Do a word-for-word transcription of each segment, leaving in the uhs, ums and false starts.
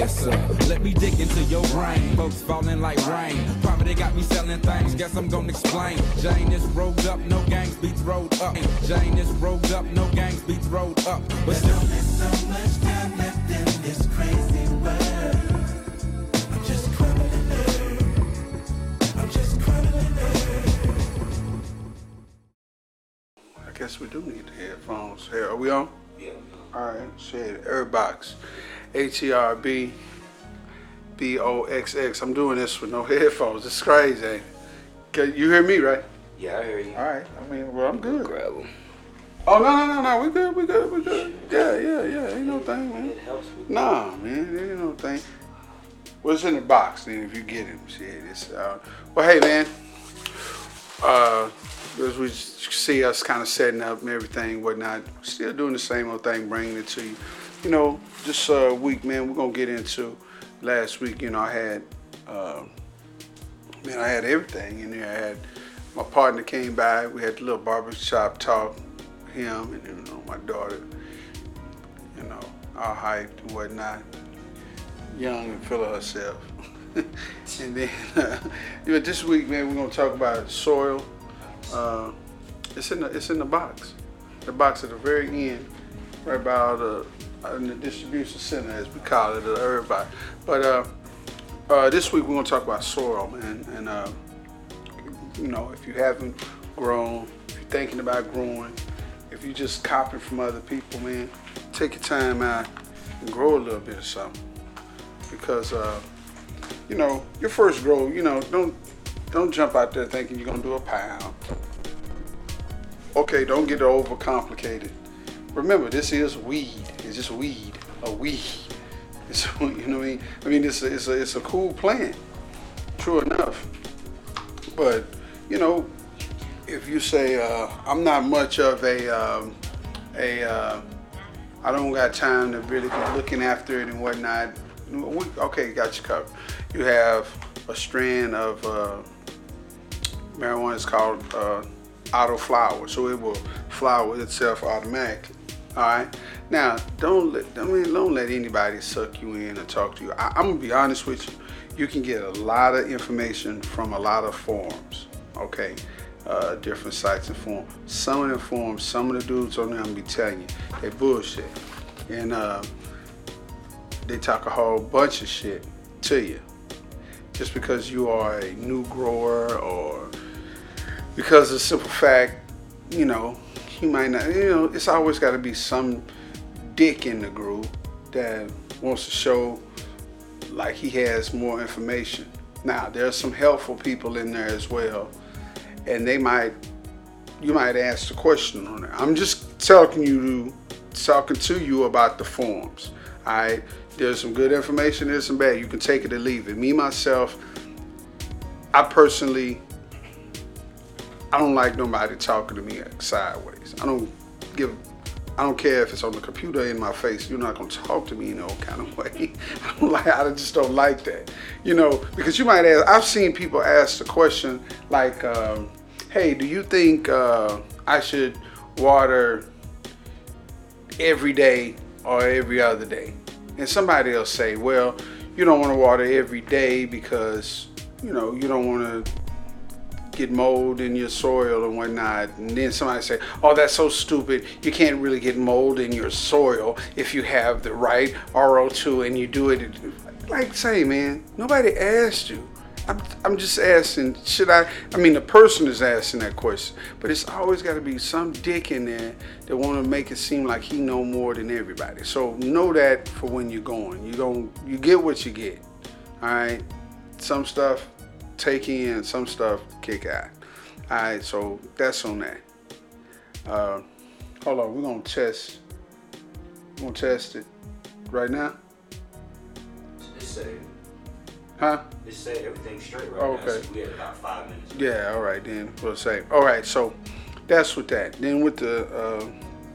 Yes, sir. Let me dig into your brain. Folks falling like rain. Probably got me selling things. Guess I'm gonna explain. Jane is rolled up, no gangs beats rolled up. Jane is rolled up, no gangs beats rolled up. But still, there's so much time left in this crazy world. I'm just crumbling earth. I'm just crumbling earth. I guess we do need the headphones. Here, are we on? Yeah. All right, shit, Airbox, H E R B B O X X. I'm doing this with no headphones. It's crazy, ain't it? Can you hear me, right? Yeah, I hear you. All right, I mean, well, I'm good. Grab them. Oh, no, no, no, no, we good, we good, we good. Yeah, yeah, yeah, ain't no thing, man. It helps with Nah, man, there ain't no thing. What's in the box, then, if you get it? Shit, it's, uh, well, hey, man, uh, as we see us kind of setting up and everything, whatnot, still doing the same old thing, bringing it to you. You know, this uh, week, man, we're gonna get into, last week, you know, I had, uh, man, I had everything in there. I had, my partner came by, we had the little barbershop talk, him and, you know, my daughter, you know, all hyped and whatnot, young and full of herself. And then, uh, you know, this week, man, we're gonna talk about soil. Uh, it's in the it's in the box, the box at the very end, right about uh, in the distribution center, as we call it, uh, everybody. But uh, uh, this week we're gonna talk about soil, man. And uh, you know, if you haven't grown, if you're thinking about growing, if you're just copying from other people, man, take your time out and grow a little bit of something. Because uh, you know, your first grow, you know, don't. Don't jump out there thinking you're gonna do a pound. Okay, don't get it overcomplicated. Remember, this is weed. It's just weed, a weed. It's, you know what I mean? I mean, it's a, it's a, it's a cool plant, true enough. But, you know, if you say, uh, I'm not much of a, um, a uh, I don't got time to really be looking after it and whatnot, we, okay, got you covered. You have a strand of, uh, marijuana is called uh, auto flower, so it will flower itself automatically. All right. Now, don't let I mean don't let anybody suck you in or talk to you. I, I'm gonna be honest with you. You can get a lot of information from a lot of forums. Okay, uh, different sites and forums. Some of the forums, some of the dudes on there, I'm gonna be telling you, they bullshit, and uh, they talk a whole bunch of shit to you. Just because you are a new grower, or because of the simple fact, you know, you might not, you know, it's always got to be some dick in the group that wants to show like he has more information. Now, there's some helpful people in there as well, and they might, you might ask the question on there. I'm just talking you to, talking to you about the forums, all right? There's some good information, there's some bad. You can take it or leave it. Me, myself, I personally, I don't like nobody talking to me sideways. I don't give, I don't care if it's on the computer in my face. You're not gonna talk to me in no kind of way. I don't like, I just don't like that. You know, because you might ask, I've seen people ask the question like, um, hey, do you think uh, I should water every day or every other day? And somebody else say, well, you don't wanna water every day because, you know, you don't wanna get mold in your soil and whatnot. And then somebody say, oh, that's so stupid. You can't really get mold in your soil if you have the right R O two and you do it. Like, say, man, nobody asked you. I'm, I'm just asking, should I, I mean, the person is asking that question, but it's always got to be some dick in there that want to make it seem like he know more than everybody. So know that for when you're going. You gon' you get what you get, all right? Some stuff, take in, some stuff, kick out. All right, so that's on that. Uh, hold on, we're gonna test. We're gonna test it right now. It's saved. Huh? It's saved. Everything's straight right Okay. now. So we had about five minutes. Yeah. All right, then we'll say. All right, so that's with that. Then with the, uh,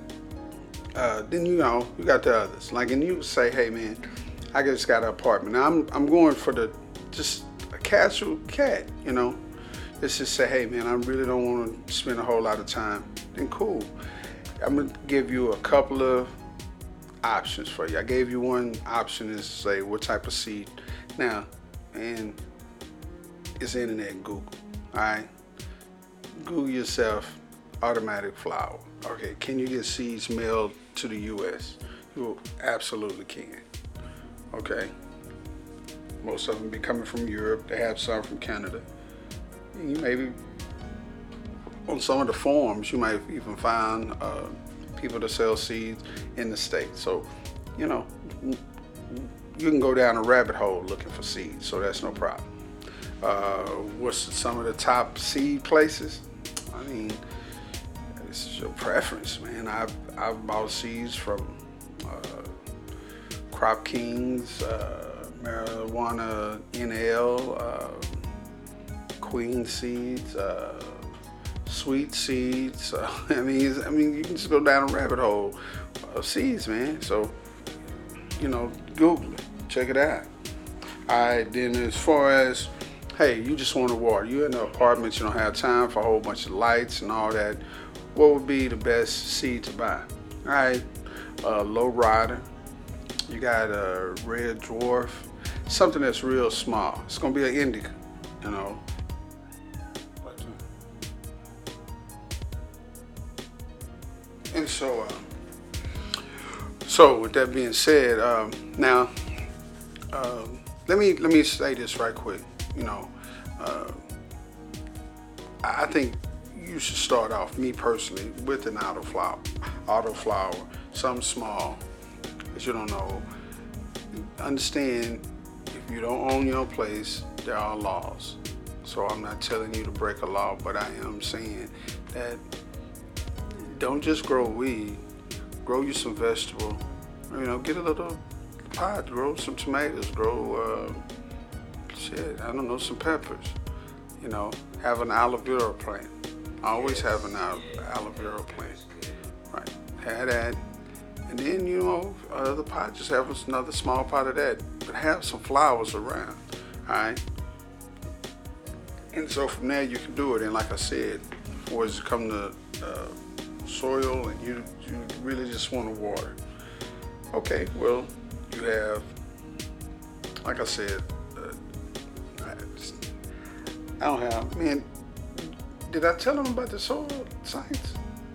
uh, then you know, you got the others. Like, and you say, hey man, I just got an apartment. Now I'm I'm going for the just. Casual cat, you know, let's just say, hey man, I really don't want to spend a whole lot of time. Then cool, I'm gonna give you a couple of options for you. I gave you one option is to say what type of seed. Now, and it's internet Google. All right, Google yourself automatic flower. Okay, can you get seeds mailed to the U S? You absolutely can. Okay, most of them be coming from Europe. They have some from Canada. You maybe on some of the forums you might even find uh, people that sell seeds in the States. So, you know, you can go down a rabbit hole looking for seeds, so that's no problem. Uh, what's some of the top seed places? I mean, it's your preference, man. I've, I've bought seeds from uh, Crop Kings, uh, Marijuana N L, uh, Queen Seeds, uh, Sweet Seeds. Uh, I mean, I mean, you can just go down a rabbit hole of seeds, man. So, you know, Google it, check it out. All right, then as far as, hey, you just want to water. You're in an apartment, you don't have time for a whole bunch of lights and all that. What would be the best seed to buy? All right, uh, Low Rider. You got a Red Dwarf, something that's real small. It's gonna be an indica, you know. And so, uh, so with that being said, um, now um, let me let me say this right quick. You know, uh, I think you should start off, me personally, with an auto flower, auto flower, something small that you don't know. Understand, if you don't own your place, there are laws. So I'm not telling you to break a law, but I am saying that don't just grow weed, grow you some vegetable. You know, get a little pot, grow some tomatoes, grow, uh, shit, I don't know, some peppers. You know, have an aloe vera plant. I always have an aloe vera plant. Right, have that. And then, you know, another pot, just have another small pot of that. But have some flowers around, all right? And so from there you can do it. And like I said, before you come to uh, soil and you, you really just want to water. Okay, well, you have, like I said, uh, I, just, I don't have, man, did I tell them about the soil science?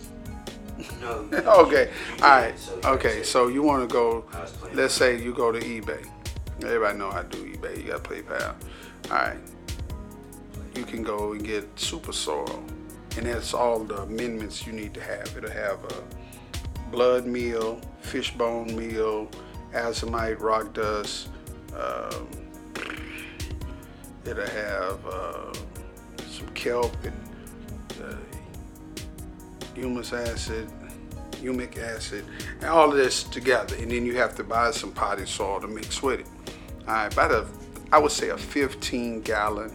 No. Okay, all right, okay, so you want to go, let's say you go to eBay. Everybody know how to do eBay, you got PayPal. All right, you can go and get super soil, and that's all the amendments you need to have. It'll have a blood meal, fishbone meal, azomite, rock dust. Um, it'll have uh, some kelp and uh, humus acid, humic acid, and all of this together. And then you have to buy some potting soil to mix with it. All right, about a, I would say a fifteen gallon,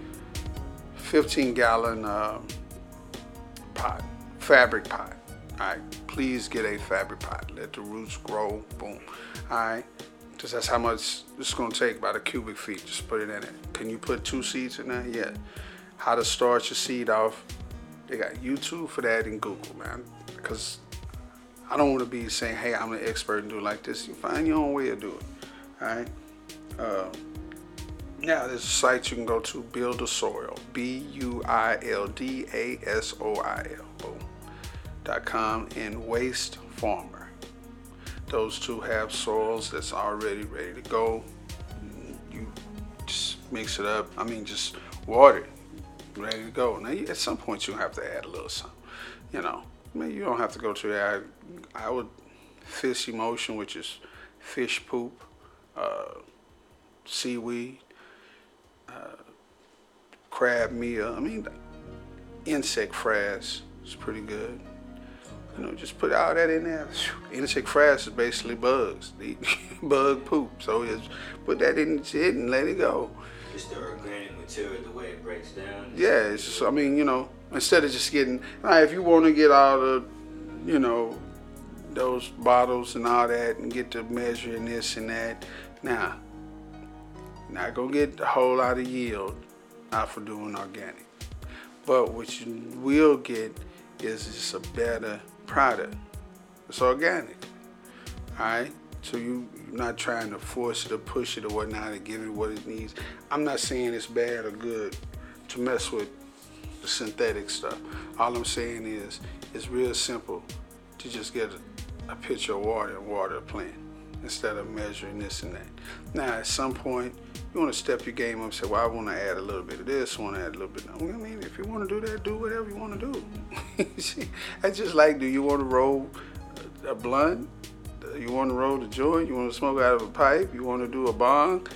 fifteen gallon uh, pot, fabric pot. All right, please get a fabric pot. Let the roots grow, boom. All right, because that's how much it's gonna take, about a cubic feet. Just put it in it. Can you put two seeds in there? Yeah. How to start your seed off. They got YouTube for that and Google, man. Because I don't want to be saying, hey, I'm an expert and do it like this. You find your own way to do it, all right? Uh, now, there's a site you can go to, Build a Soil, B U I L D A S O I L, boom, dot com, and Waste Farmer. Those two have soils that's already ready to go. You just mix it up. I mean, just water it. Ready to go. Now, at some point, you have to add a little something. You know, I mean, you don't have to go to that. I, I would fish emulsion, which is fish poop, uh, seaweed, uh, crab meal. I mean, insect frass is pretty good. You know, just put all that in there. Insect frass is basically bugs, bug poop. So just put that in the shit and let it go. It's the organic material, the way it breaks down. Yeah, it's just, I mean, you know, instead of just getting, right, if you want to get all the, you know, those bottles and all that and get to measuring this and that, now, not gonna get a whole lot of yield out for doing organic. But what you will get is just a better product. It's organic. All right. So you, you're not trying to force it or push it or whatnot and give it what it needs. I'm not saying it's bad or good to mess with the synthetic stuff. All I'm saying is it's real simple to just get a, a pitcher of water and water a plant instead of measuring this and that. Now, at some point, you want to step your game up and say, well, I want to add a little bit of this, I want to add a little bit of that. I mean, if you want to do that, do whatever you want to do. See, I just like, do you want to roll a blunt? You want to roll the joint? You want to smoke out of a pipe? You want to do a bong?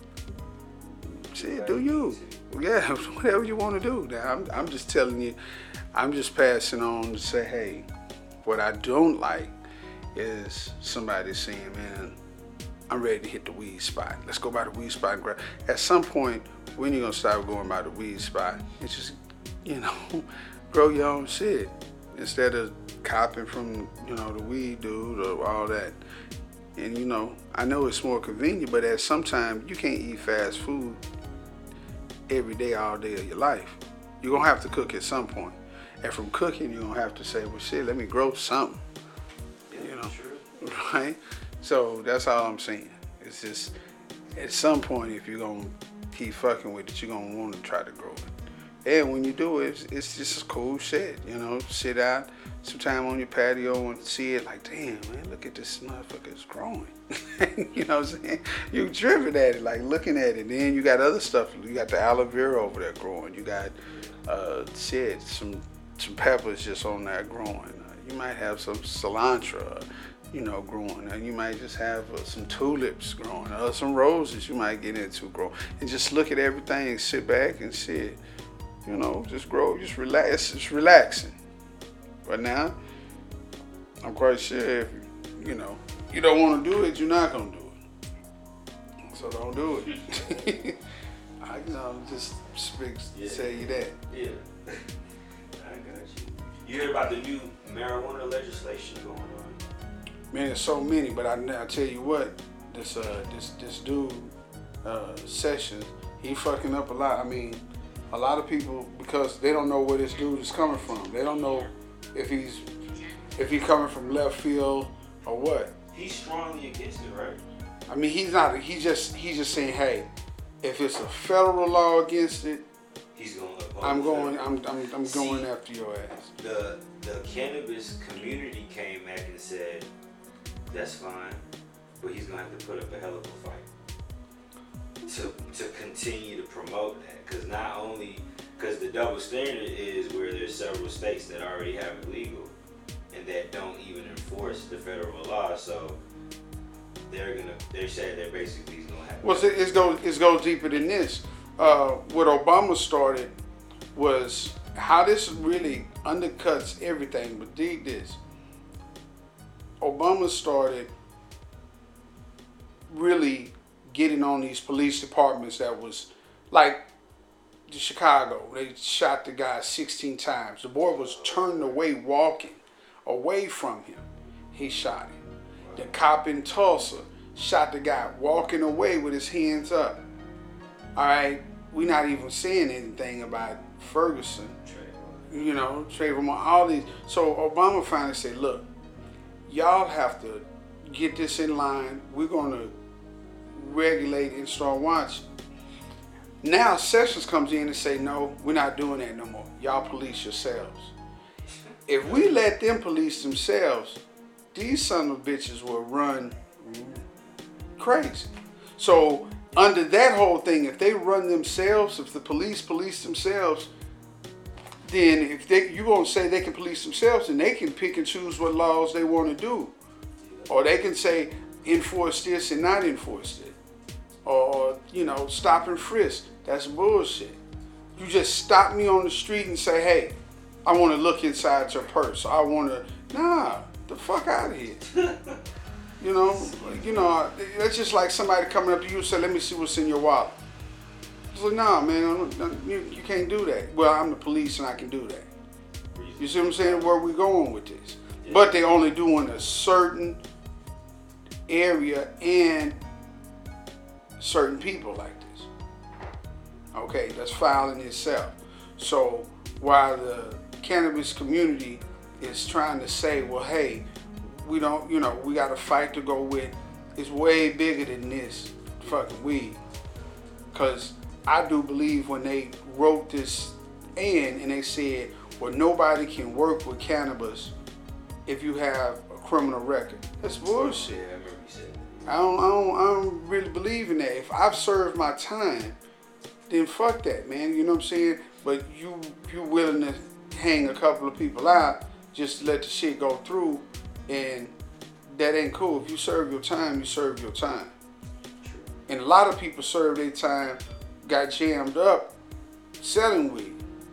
Shit, do you? Yeah, whatever you want to do. Now, I'm, I'm just telling you, I'm just passing on to say, hey, what I don't like is somebody saying, man, I'm ready to hit the weed spot. Let's go by the weed spot and grab. At some point, when you gonna start going by the weed spot? It's just, you know, grow your own shit instead of copping from, you know, the weed dude or all that. And you know, I know it's more convenient, but at some time you can't eat fast food every day, all day of your life. You're gonna have to cook at some point. And from cooking, you're gonna have to say, well, shit, let me grow something. You know, right? So that's all I'm saying. It's just, at some point, if you're gonna keep fucking with it, you're gonna want to try to grow it. And when you do it, it's, it's just cool shit. You know, sit out sometime on your patio and see it like, damn, man, look at this motherfucker, it's growing. You know what I'm saying? You driven at it, like looking at it. Then you got other stuff. You got the aloe vera over there growing. You got uh, shit, some some peppers just on there growing. Uh, you might have some cilantro, you know, growing. And you might just have uh, some tulips growing, or some roses you might get into growing. And just look at everything, sit back and shit. You know, just grow, just relax. It's relaxing. But now, I'm quite sure if, you know, you don't want to do it, you're not going to do it. So don't do it. I, you know, just speak, Yeah. say you that. Yeah. I got you. You heard about the new marijuana legislation going on? Man, there's so many, but I, I tell you what, this uh, this this dude, uh, Sessions, he fucking up a lot. I mean, a lot of people, because they don't know where this dude is coming from. They don't know if he's if he's coming from left field or what. He's strongly against it, right? I mean, he's not. He's just he's just saying, hey, if it's a federal law against it, He's going to oppose I'm going. it. I'm I'm, I'm going See, after your ass. The the cannabis community came back and said that's fine, but he's gonna have to put up a hell of a fight to to continue to promote that. Because not only because the double standard is where there's several states that already have it legal and that don't even enforce the federal law, so they're gonna they say they're basically gonna have. Well, it, it goes it goes deeper than this. Uh, what Obama started was how this really undercuts everything. But dig this: Obama started really getting on these police departments that was like the Chicago. They shot the guy sixteen times. The boy was turned away walking away from him. He shot him. The cop in Tulsa shot the guy walking away with his hands up. All right, we're not even saying anything about Ferguson, you know, Trayvon, all these. So Obama finally said, look, y'all have to get this in line. We're going to regulate and start watching. Now Sessions comes in and say, no, we're not doing that no more. Y'all police yourselves. If we let them police themselves, these son of bitches will run crazy. So under that whole thing, if they run themselves, if the police police themselves, then if they you gonna say they can police themselves, then they can pick and choose what laws they want to do, or they can say enforce this and not enforce it, or you know stop and frisk. That's bullshit. You just stop me on the street and say, hey, I want to look inside your purse. I want to nah, the fuck out of here. You know, you know, that's just like somebody coming up to you and say, let me see what's in your wallet. It's like, nah, man, you, you can't do that. Well, I'm the police and I can do that. You see what I'm saying? Where we going with this? Yeah. But they only do in a certain area and certain people like this. Okay, that's filing itself. So while the cannabis community is trying to say, well, hey, we don't, you know, we got a fight to go with. It's way bigger than this fucking weed. Cause I do believe when they wrote this in and they said, well, nobody can work with cannabis if you have a criminal record. That's bullshit. Yeah, I remember you said that. I don't, I don't, I don't really believe in that. If I've served my time, then fuck that, man. You know what I'm saying? But you, you willing to hang a couple of people out just to let the shit go through, and that ain't cool. If you serve your time, you serve your time. True. And a lot of people serve their time, got jammed up selling weed.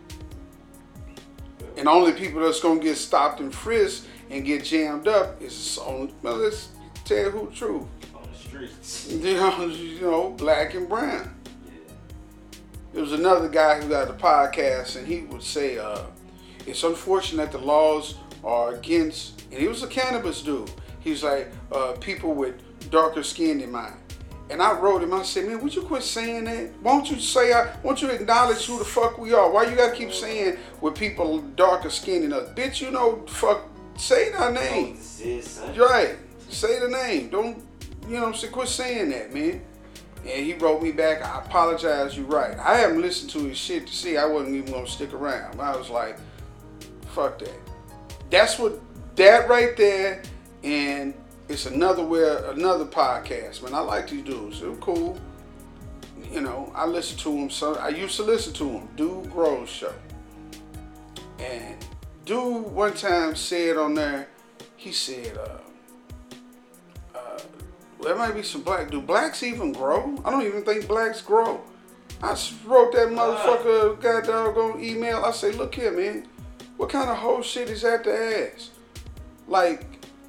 And only people that's gonna get stopped and frisked and get jammed up is on, well, let's tell you who the truth. On the streets. You know, you know, black and brown. Yeah. There was another guy who got a podcast, and he would say, uh, it's unfortunate that the laws are against, and he was a cannabis dude. He's like, uh, people with darker skin than mine. And I wrote him, I said, man, would you quit saying that? Why don't you say, I, why don't you acknowledge who the fuck we are? Why you gotta keep saying with people darker skin than us? Bitch, you know, fuck, say our name. Right, say the name. Don't, you know what I'm saying? Quit saying that, man. And he wrote me back, I apologize, you're right. I haven't listened to his shit to see, I wasn't even gonna stick around. I was like, fuck that. That's what, that right there, and it's another where another podcast. Man, I like these dudes. They're cool. You know, I listen to them. So I used to listen to them. Dude Grows Show. And dude one time said on there, he said, uh, uh, there might be some black. Do blacks even grow? I don't even think blacks grow. I wrote that motherfucker got doggone email. I say, look here, man. What kind of whole shit is that to ask? Like,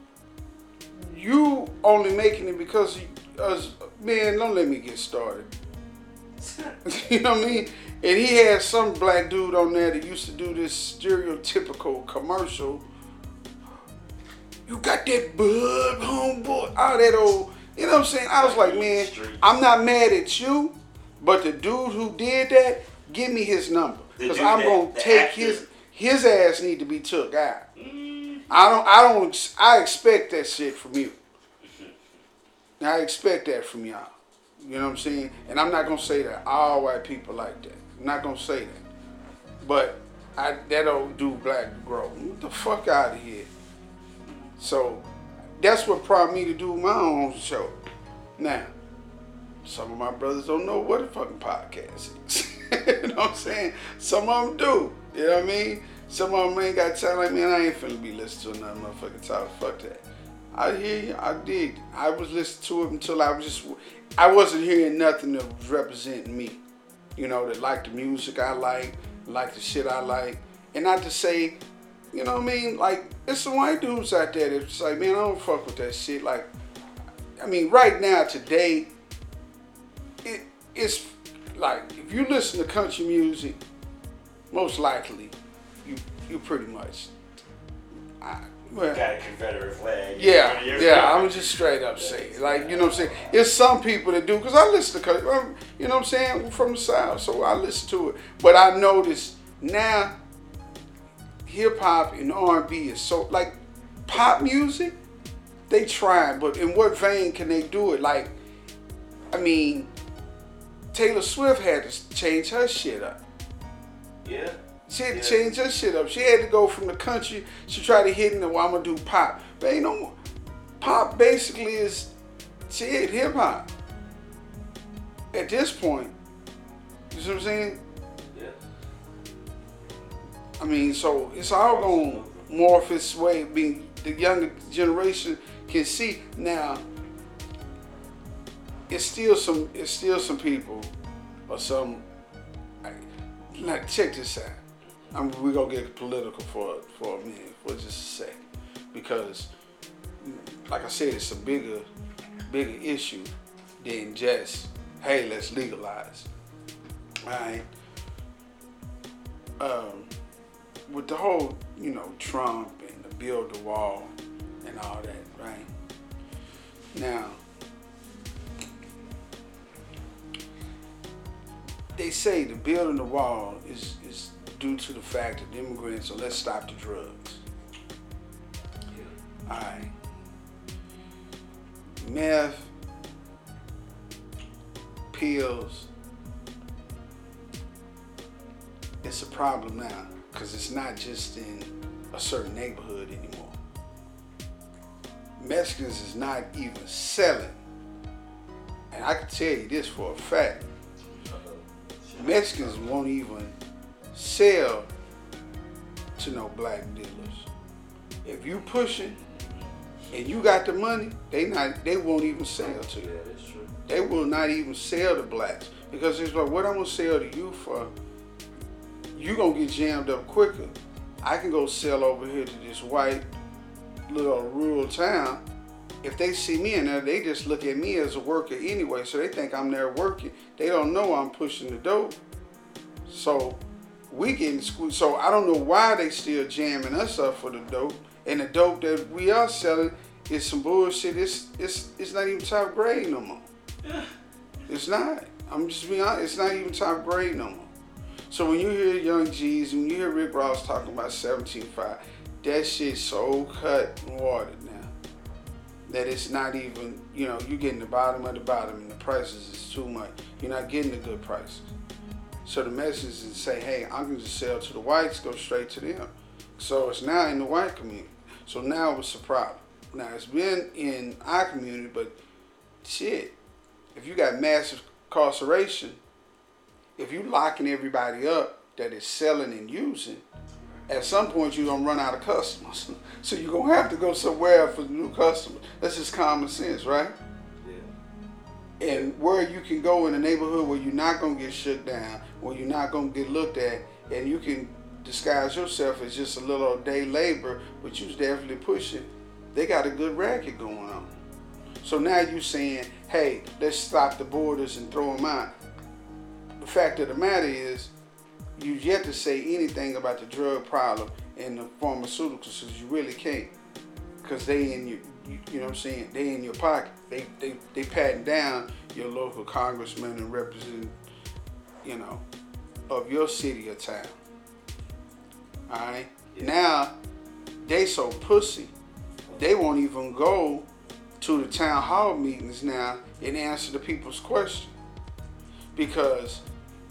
you only making it because of us, man, don't let me get started. You know what I mean? And he had some black dude on there that used to do this stereotypical commercial. You got that bug, homeboy, all that old, you know what I'm saying? I was like, man, I'm not mad at you, but the dude who did that, give me his number. Because I'm going to take his, his ass need to be took out. I don't, I don't, I expect that shit from you. I expect that from y'all. You know what I'm saying? And I'm not going to say that all white people like that. I'm not going to say that. But I, that old dude black grow. Get the fuck out of here. So that's what prompted me to do my own show. Now, some of my brothers don't know what a fucking podcast is. You know what I'm saying? Some of them do. You know what I mean? Some of them ain't got time like me, and I ain't finna be listening to another motherfucking talk. Fuck that. I hear you. I did. I was listening to it until I was just, I wasn't hearing nothing that was representing me. You know, that like the music I like, like the shit I like. And not to say, you know what I mean? Like, there's some white dudes out there that's like, man, I don't fuck with that shit. Like, I mean, right now, today, it, it's like, if you listen to country music, most likely, you you pretty much, I, well, got a Confederate flag. Yeah, yeah, I'm just straight up saying, like, you know what I'm saying? It's some people that do, because I listen to country, you know what I'm saying? We're from the South, so I listen to it. But I notice now, hip hop and R and B is so, like, pop music, they try, but in what vein can they do it? Like, I mean, Taylor Swift had to change her shit up. Yeah. She had to yeah. change her shit up. She had to go from the country. She tried to hit in the, well, I'm gonna do pop. But ain't no, pop basically is, shit, hip hop. At this point, you see what I'm saying? Yeah. I mean, so it's all gonna morph its way. Being the younger generation can see now. It's still some. It's still some people, or some. Like, check this out. I'm, we're gonna get political for for a minute, for just a second, because, like I said, it's a bigger, bigger issue than just, hey, let's legalize. All right. Um, with the whole, you know, Trump and the build the wall and all that, right? Now, they say the building the wall is, is due to the fact that immigrants are, let's stop the drugs. Yeah. All right. meth, pills. It's a problem now because it's not just in a certain neighborhood anymore. Mexicans is not even selling. And I can tell you this for a fact. Mexicans won't even sell to no black dealers. If you pushing and you got the money, they not they won't even sell to you. Yeah, that's true. They will not even sell to blacks because it's like, what I'm gonna sell to you for? You gonna get jammed up quicker. I can go sell over here to this white little rural town. If they see me in there, they just look at me as a worker anyway, so they think I'm there working. They don't know I'm pushing the dope. So we getting squeezed. So I don't know why they still jamming us up for the dope. And the dope that we are selling is some bullshit. It's it's it's not even top grade no more. It's not. I'm just being honest. It's not even top grade no more. So when you hear Young G's, when you hear Rick Ross talking about seventeen five, that shit's so cut and watered now that it's not even, you know, you're getting the bottom of the bottom and the prices is too much. You're not getting the good prices. So the message is to say, hey, I'm going to just sell to the whites, go straight to them. So it's now in the white community. So now it's a problem. Now it's been in our community, but shit, if you got massive incarceration, if you locking everybody up that is selling and using, at some point you're going to run out of customers. So you're going to have to go somewhere for new customers. That's just common sense, right? Yeah. And where you can go in a neighborhood where you're not going to get shut down, where you're not going to get looked at, and you can disguise yourself as just a little day labor, but you're definitely pushing, they got a good racket going on. So now you're saying, hey, let's stop the borders and throw them out. The fact of the matter is, you've yet to say anything about the drug problem and the pharmaceuticals, because you really can't, because they in your, you, you know what I'm saying, they in your pocket. They they they patting down your local congressman and represent, you know, of your city or town. All right. Yeah. Now they so pussy, they won't even go to the town hall meetings now and answer the people's question because,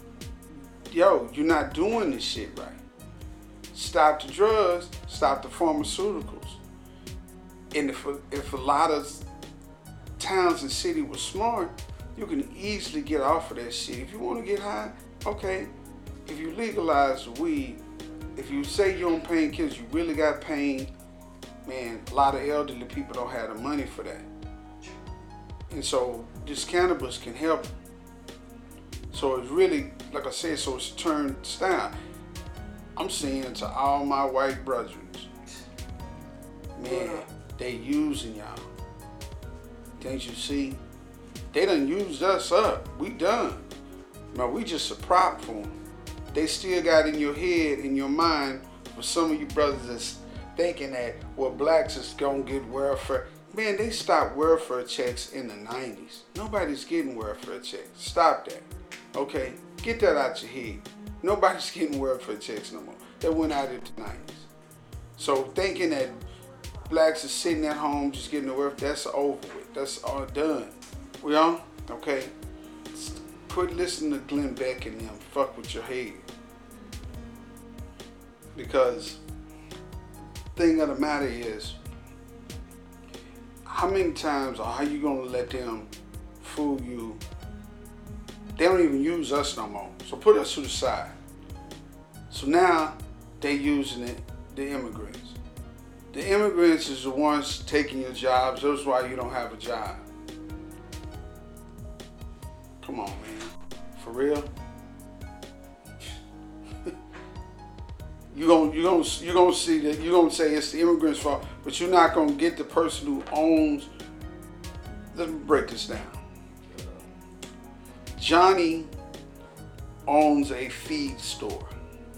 yo, you're not doing this shit right. Stop the drugs, stop the pharmaceuticals. And if a, if a lot of towns and cities were smart, you can easily get off of that shit. If you want to get high, okay. If you legalize the weed, if you say you're on painkillers, you really got pain, man, a lot of elderly people don't have the money for that. And so this cannabis can help. So it's really, like I said, so it's turned style. I'm saying to all my white brethren, man, they using y'all. Can't you see? They done used us up. We done. Man, we just a prop for them. They still got in your head, in your mind, for some of you brothers that's thinking that, well, blacks is gonna get welfare. Man, they stopped welfare checks in the nineties. Nobody's getting welfare checks. Stop that. Okay? Get that out your head. Nobody's getting welfare checks no more. That went out in the nineties. So thinking that blacks are sitting at home just getting the welfare, that's over with. That's all done. We on? Okay? Quit listening to Glenn Beck and them. Fuck with your head. Because thing of the matter is, how many times or how you gonna let them fool you? They don't even use us no more. So put us to the side. So now they using it, the immigrants. The immigrants is the ones taking your jobs. That's why you don't have a job. Come on, man. For real? You gonna you gonna you gonna see that you gonna say it's the immigrants' fault, but you're not gonna get the person who owns. Let me break this down. Johnny owns a feed store.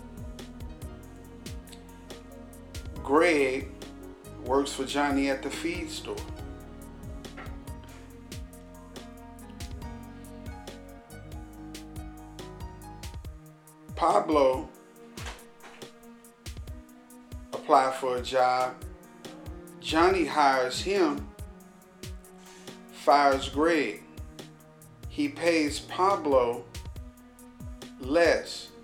Greg works for Johnny at the feed store. Pablo applied for a job. Johnny hires him fires Greg. He pays Pablo less.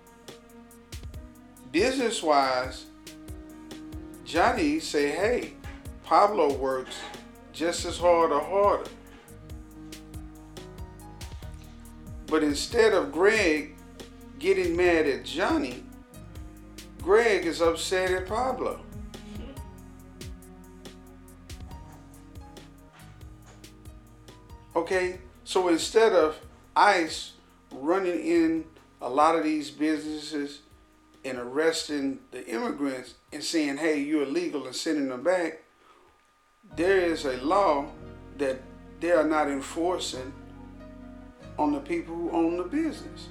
Business-wise, Johnny say, hey, Pablo works just as hard or harder. But instead of Greg getting mad at Johnny, Greg is upset at Pablo. Okay, so instead of ICE running in a lot of these businesses and arresting the immigrants and saying, hey, you're illegal, and sending them back, there is a law that they are not enforcing on the people who own the business.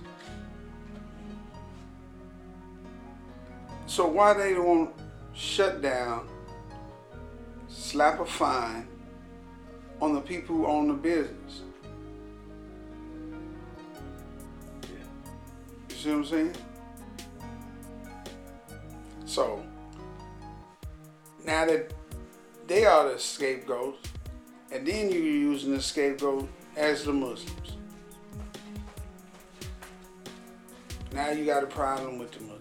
So why they don't shut down, slap a fine on the people who own the business? You see what I'm saying? So now that they are the scapegoats, and then you're using the scapegoat as the Muslims. Now you got a problem with the Muslims.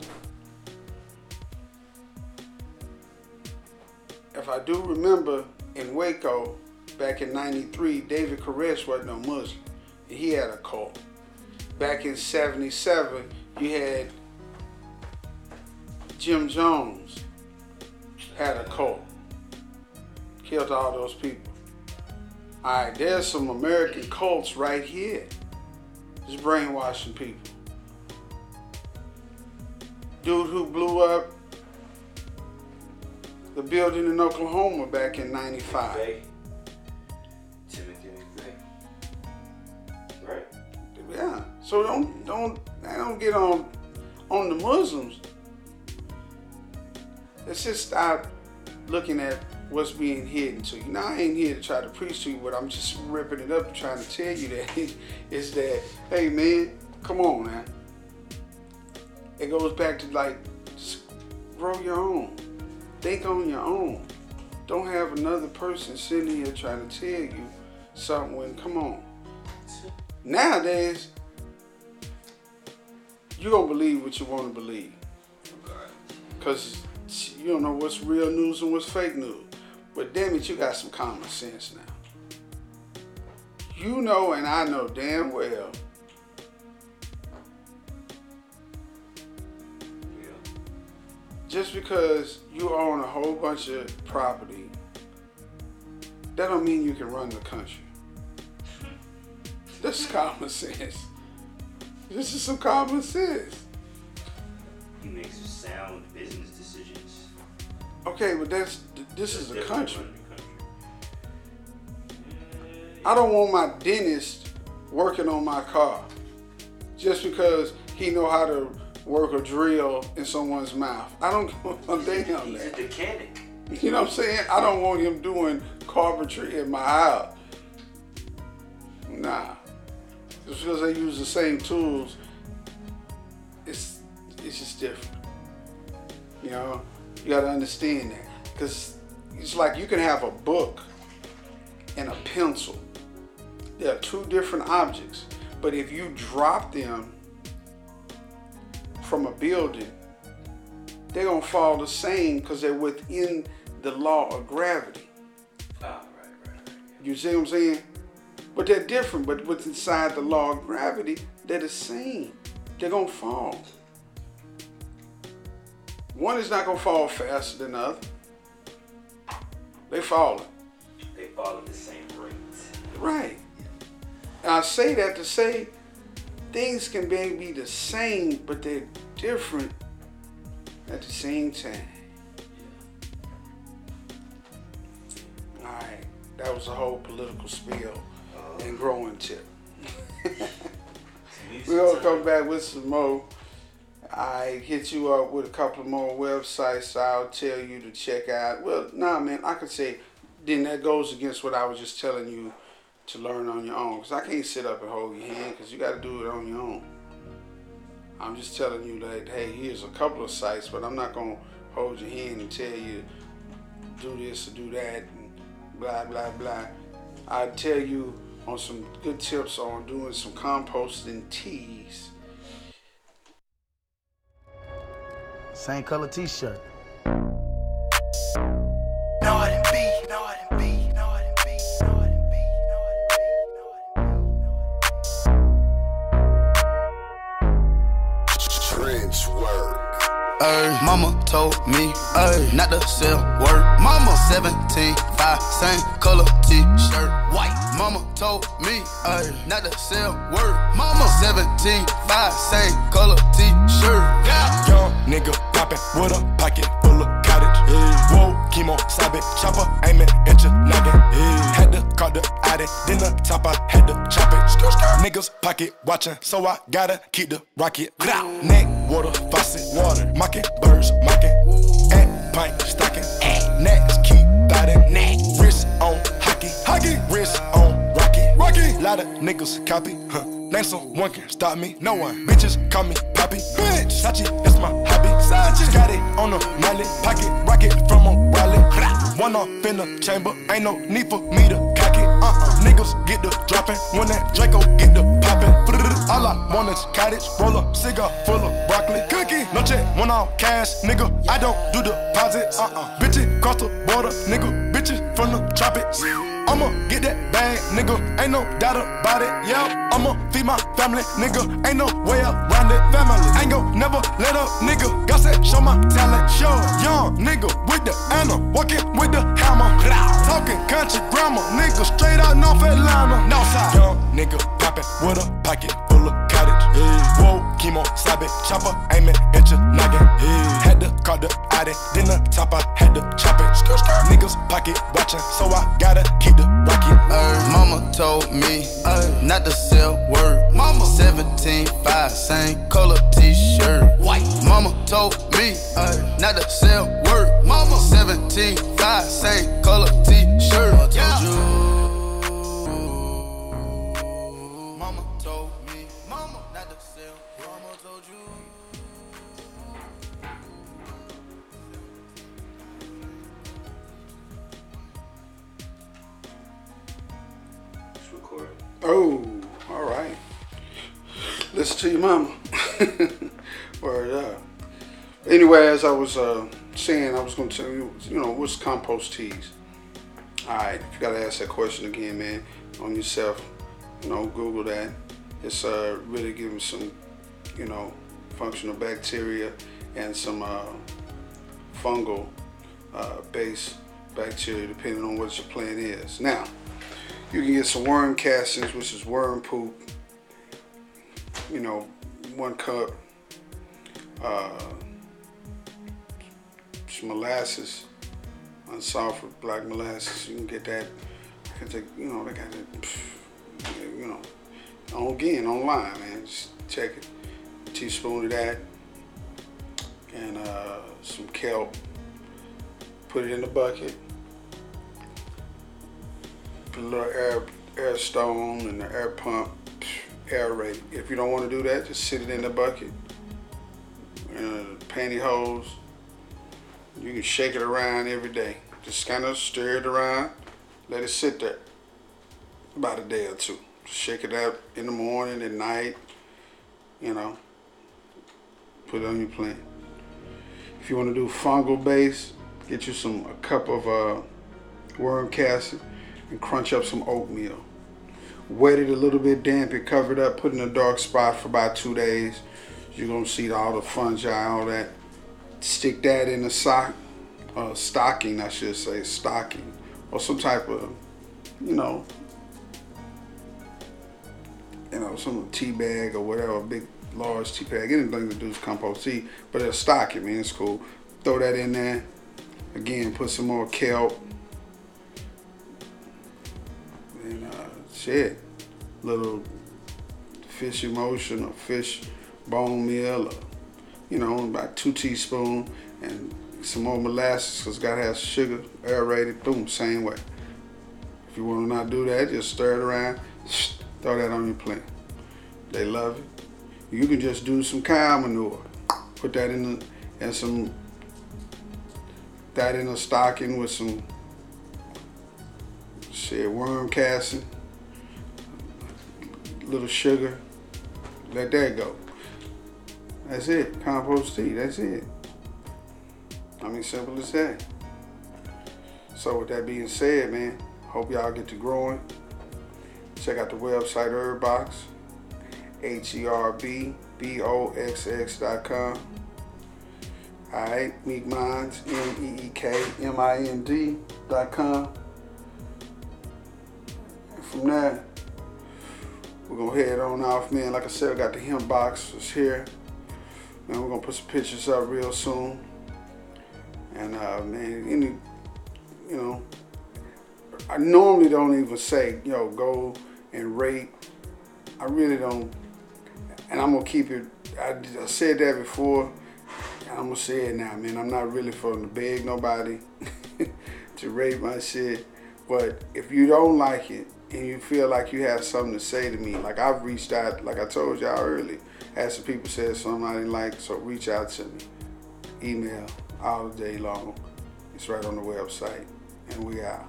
If I do remember, in Waco, back in ninety-three, David Koresh wasn't no Muslim. He had a cult. Back in seventy-seven, you had Jim Jones had a cult. Killed all those people. All right, there's some American cults right here. Just brainwashing people. Dude who blew up the building in Oklahoma back in ninety-five. McVeigh. Timothy McVeigh. Right. Yeah. So don't don't I don't get on on the Muslims. Let's just stop looking at what's being hidden to you. Now I ain't here to try to preach to you, but I'm just ripping it up and trying to tell you that is that, hey man, come on now. It goes back to like, just grow your own. Think on your own. Don't have another person sitting here trying to tell you something when, come on. Nowadays, you don't believe what you want to believe. Because you don't know what's real news and what's fake news. But damn it, you got some common sense now. You know and I know damn well just because you own a whole bunch of property, that don't mean you can run the country. That's common sense. This is some common sense. He makes sound business decisions. Okay, but that's this is a That's country. different than the country. I don't want my dentist working on my car just because he know how to work a drill in someone's mouth. I don't give a damn on He's a that. mechanic. You know what I'm saying? I don't want him doing carpentry in my house. Nah. Just because they use the same tools, it's it's just different. You know, you got to understand that. Because it's like you can have a book and a pencil. They're two different objects. But if you drop them from a building, they're going to fall the same because they're within the law of gravity. Ah, right, right, right. You see what I'm saying? But they're different. But what's inside the law of gravity, they're the same. They're going to fall. One is not going to fall faster than the other. They falling. They fall at the same rate. Right. And I say that to say things can be, be the same, but they're different at the same time. All right. That was a whole political spiel Uh, and growing tip. music We're going to time. come back with some more. I hit you up with a couple more websites I'll tell you to check out. Well, nah, man, I could say, then that goes against what I was just telling you to learn on your own. Because I can't sit up and hold your hand because you got to do it on your own. I'm just telling you that, hey, here's a couple of sites, but I'm not going to hold your hand and tell you do this or do that and blah, blah, blah. I tell you on some good tips on doing some composting teas. Same color t-shirt. Ay, mama told me ay, not to sell word. Mama seventeen, five, same color t-shirt. White. Mama told me ay, not to sell word. Mama seventeen, five, same color t-shirt. Yeah. Young nigga poppin' with a pocket full of cottage. Yeah. Whoa, chemo, sabit, chopper, aimin' at your noggin. Yeah. Had to call the addy, then the top I had to chop it. Skr, skr. Niggas pocket watchin', so I gotta keep the rocket. Blah. Neck, water, faucet, water, mocking, birds, mocking, and pint stocking. Next, keep biting, neck, wrist on hockey, hockey, wrist on rocky, rocky. Lot of niggas copy, huh? Name someone can stop me, no one. Bitches call me Poppy, bitch. Sachi, that's my hobby. Sachi, got it on the mallet, pocket rocket from a wallet. One off in the chamber, ain't no need for me to cock it. Uh-uh, niggas get the dropping when that Draco get the popping. All I want is cottage, roll up, cigar full of broccoli, cookie. No check, one off cash, nigga. I don't do deposits. Uh-uh, bitches cross the border, nigga. Bitches from the tropics. I'ma get that bag, nigga. Ain't no doubt about it. Yeah, I'ma feed my family, nigga. Ain't no way around it. Family, ain't gon' never let up, nigga. God said, show my talent, show. Young nigga with the Anna, walking with the hammer. Talking country grammar, nigga. Straight out North Atlanta. Northside. Young nigga poppin' with a pocket full of cottage. Yeah. Whoa, chemo, sabit, chopper, aimin' at your noggin. Yeah. Had to call the addy, then the top I had to chop it. Skr, skr. Niggas pocket watchin', so I gotta keep the rocket. Ay, mama told me ay, not to sell word. Mama seventeen, five, same color t-shirt. White. Mama told me ay, not to sell word. Mama seventeen, five, same color t-shirt. Mama told you. Mama told me, mama not to sell. Mama told you. Oh, all right. Listen to your mama. Word up. Anyway, as I was uh, saying, I was going to tell you, you know, what's compost teas? All right, if you got to ask that question again, man, on yourself, you know, Google that. It's uh, really giving some, you know, functional bacteria and some uh, fungal uh, based bacteria, depending on what your plant is. Now, you can get some worm castings, which is worm poop, you know, one cup, uh, some molasses, unsulfured black molasses. You can get that. I can take, you know, they got it, you know, on again online, man. Just check it. A teaspoon of that, and uh, some kelp. Put it in the bucket. Put a little air, air stone and the air pump, aerate. If you don't want to do that, just sit it in the bucket. Uh, pantyhose. You can shake it around every day. Just kind of stir it around, let it sit there about a day or two. Just shake it up in the morning, at night, you know. Put it on your plant. If you want to do fungal base, get you some a cup of uh, worm casting and crunch up some oatmeal. Wet it a little bit, damp it, cover it up, put it in a dark spot for about two days. You're gonna see all the fungi, all that. Stick that in a sock, uh, stocking, I should say, stocking, or some type of, you know, you know, some tea bag or whatever, big, large tea bag, anything to do with compost tea, but a stocking, man, it's cool. Throw that in there. Again, put some more kelp. And uh, shit, little fish emulsion or fish bone meal, or, you know, about two teaspoons, and some more molasses, because it's got to have sugar, aerated, boom, same way. If you want to not do that, just stir it around, throw that on your plant. They love it. You can just do some cow manure, put that in the, and some, that in a stocking with some Said worm casting, little sugar, let that go. That's it. Compost tea. That's it. I mean, simple as that. So with that being said, man, hope y'all get to growing. Check out the website Herbbox, H E R B B O X X dot com. Alright, Meek Minds, M E E K M I N D dot com. And from there, we're gonna head on off, man. Like I said, I got the hemp box is here. Man, we're gonna put some pictures up real soon. And uh, man, any, you know, I normally don't even say, yo, go and rate. I really don't, and I'm gonna keep it. I, I said that before, and I'm gonna say it now, man. I'm not really for to beg nobody to rate my shit, but if you don't like it and you feel like you have something to say to me, like I've reached out, like I told y'all earlier, had some people said something I didn't like, so reach out to me. Email all day long. It's right on the website, and we out.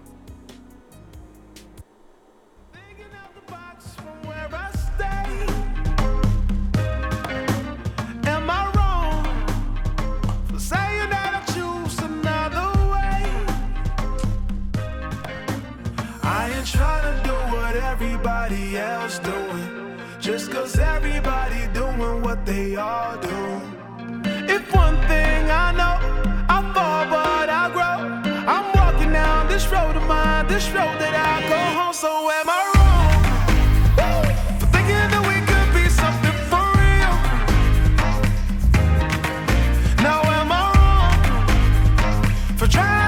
Trying to do what everybody else doing, just cause everybody doing what they all do. If one thing I know, I fall but I grow. I'm walking down this road of mine, this road that I go home. So am I wrong for thinking that we could be something for real? Now am I wrong for trying